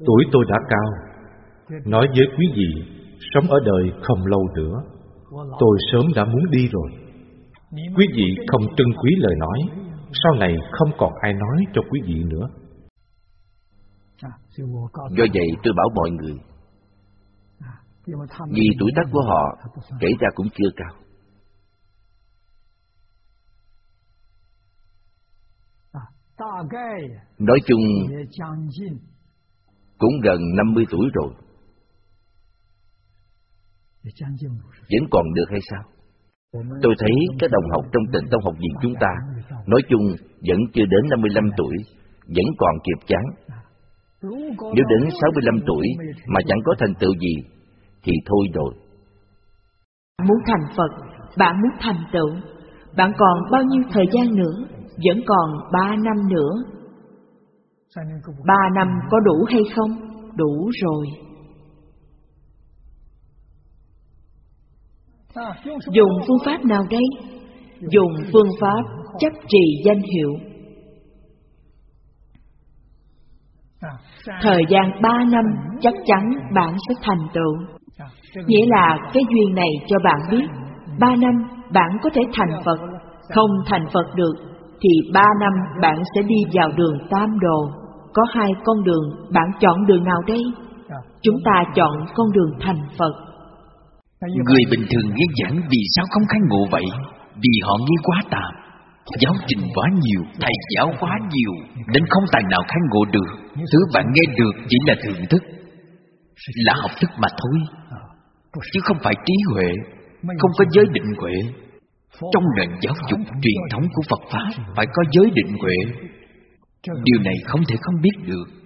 Tuổi tôi đã cao, nói với quý vị, sống ở đời không lâu nữa. Tôi sớm đã muốn đi rồi. Quý vị không trân quý lời nói, sau này không còn ai nói cho quý vị nữa. Do vậy tôi bảo mọi người, vì tuổi tác của họ kể ra cũng chưa cao. Nói chung cũng gần 50 tuổi rồi. Vẫn còn được hay sao? Tôi thấy các đồng học trong Tịnh Tông học viện chúng ta nói chung vẫn chưa đến 55 tuổi, vẫn còn kịp chán. Nếu đến 65 tuổi mà chẳng có thành tựu gì thì thôi rồi. Muốn thành Phật, bạn muốn thành tựu, bạn còn bao nhiêu thời gian nữa? Vẫn còn 3 năm nữa. 3 năm có đủ hay không? Đủ rồi. Dùng phương pháp nào đây? Dùng phương pháp chấp trì danh hiệu. Thời gian 3 năm chắc chắn bạn sẽ thành tựu. Nghĩa là cái duyên này cho bạn biết 3 năm bạn có thể thành Phật. Không thành Phật được thì 3 năm bạn sẽ đi vào đường Tam Đồ. Có 2 con đường, bạn chọn đường nào đây? Chúng ta chọn con đường thành Phật. Người bình thường nghe giảng vì sao không khai ngộ vậy? Vì họ nghe quá tạm, giáo trình quá nhiều, thầy giáo quá nhiều, nên không tài nào khai ngộ được. Thứ bạn nghe được chỉ là thưởng thức, là học thức mà thôi, chứ không phải trí huệ, không có giới định huệ. Trong nền giáo dục truyền thống của Phật Pháp phải có giới định huệ. Điều này không thể không biết được.